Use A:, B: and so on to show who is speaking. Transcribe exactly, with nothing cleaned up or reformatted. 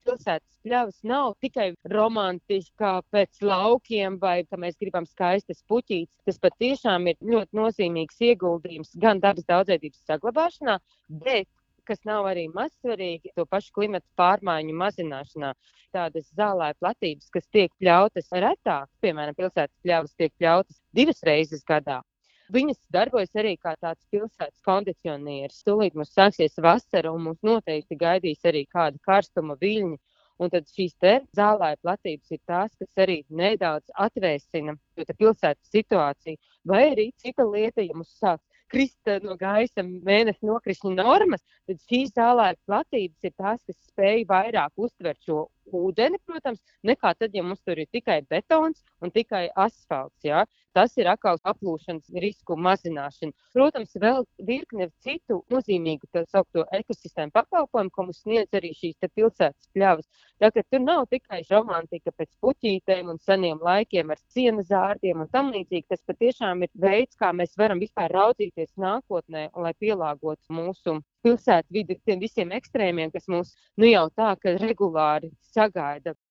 A: pilsētas pļavas nav tikai romantiskā pēc laukiem vai, ka mēs gribam skaistas puķītes. Tas patiešām ir ļoti nozīmīgs ieguldījums gan dabas daudzveidības saglabāšanā, bet kas nav arī mazsvarīgi, to pašu klimata pārmaiņu mazināšanā. Tādas zālē platības, kas tiek pļautas retāk, piemēram, pilsētas pļavas tiek pļautas divas reizes gadā. Viņas darbojas arī kā tāds pilsētas kondicionieris. Tūlīt mums sāksies vasara un mums noteikti gaidīs arī kāda karstuma viļņi. Un tad šīs te zālē platības ir tās, kas arī nedaudz atvēsina pilsētas situāciju. Vai arī cita lieta, ja mums sāk krist no gaisa mēneša nokrišņa normas, tad šīs zālē platības ir tās, kas spēj vairāk uztvert šo ūdeni, protams, nekā tad, ja mums tur ir tikai betons un tikai asfalts. Jā. Tas ir atkal aplūšanas risku mazināšana. Protams, vēl virkne citu nozīmīgu tā saukto ekosistēmu pakalpojumu, ko mums sniedz arī šīs te pilsētas pļavas. Tā, ka tur nav tikai romantika pēc puķītēm un seniem laikiem ar siena zārdiem un tam līdzīgi. Tas patiešām ir veids, kā mēs varam vispār raudzīties nākotnē, un lai pielāgotu mūsu pilsētu vidi tiem visiem ekstrēmiem, kas mūs nu jau tā, ka regulāri sagaida.